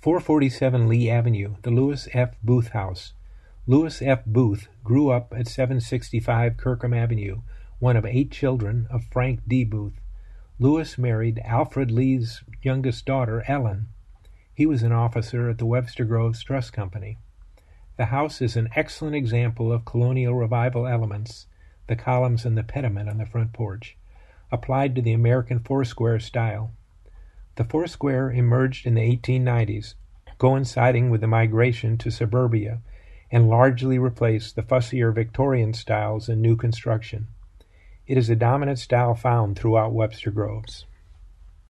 447 Lee Avenue, the Lewis F. Booth House. Lewis F. Booth grew up at 765 Kirkham Avenue, one of 8 children of Frank D. Booth. Lewis married Alfred Lee's youngest daughter, Ellen. He was an officer at the Webster Groves Trust Company. The house is an excellent example of colonial revival elements, the columns and the pediment on the front porch, applied to the American four-square style. The four-square emerged in the 1890s, coinciding with the migration to suburbia, and largely replaced the fussier Victorian styles in new construction. It is a dominant style found throughout Webster Groves.